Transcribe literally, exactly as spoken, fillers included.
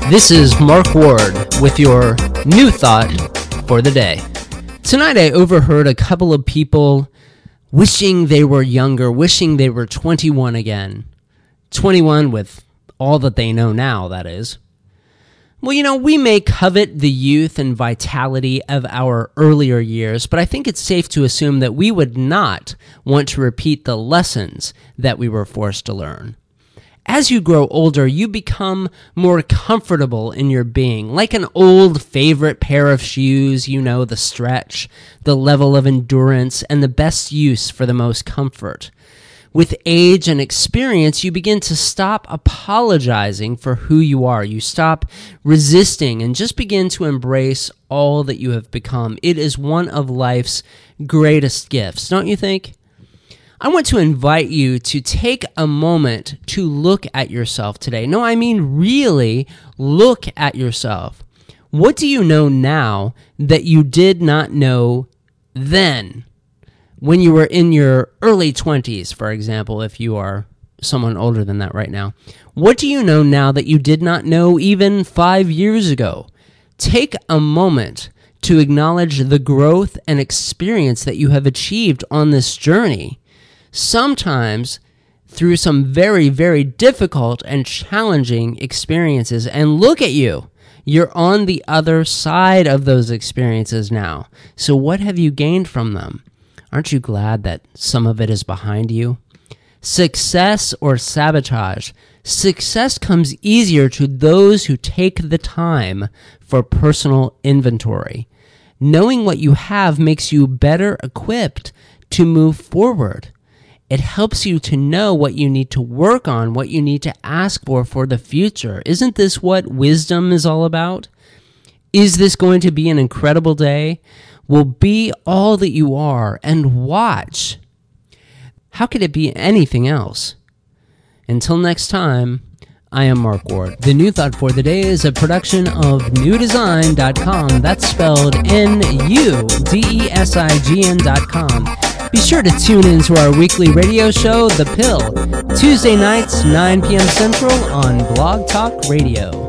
This is Mark Ward with your new thought for the day. Tonight I overheard a couple of people wishing they were younger, wishing they were twenty-one again. twenty-one with all that they know now, that is. Well, you know, we may covet the youth and vitality of our earlier years, but I think it's safe to assume that we would not want to repeat the lessons that we were forced to learn. As you grow older, you become more comfortable in your being, like an old favorite pair of shoes, you know, the stretch, the level of endurance, and the best use for the most comfort. With age and experience, you begin to stop apologizing for who you are. You stop resisting and just begin to embrace all that you have become. It is one of life's greatest gifts, don't you think? I want to invite you to take a moment to look at yourself today. No, I mean really look at yourself. What do you know now that you did not know then? When you were in your early twenties, for example, if you are someone older than that right now. What do you know now that you did not know even five years ago? Take a moment to acknowledge the growth and experience that you have achieved on this journey. Sometimes through some very, very difficult and challenging experiences. And look at you. You're on the other side of those experiences now. So what have you gained from them? Aren't you glad that some of it is behind you? Success or sabotage? Success comes easier to those who take the time for personal inventory. Knowing what you have makes you better equipped to move forward. It helps you to know what you need to work on, what you need to ask for for the future. Isn't this what wisdom is all about? Is this going to be an incredible day? Well, be all that you are and watch. How could it be anything else? Until next time, I am Mark Ward. The New Thought for the Day is a production of new design dot com. That's spelled N U D E S I G N dot com. Be sure to tune in to our weekly radio show, The Pill, Tuesday nights, nine p.m. Central on Blog Talk Radio.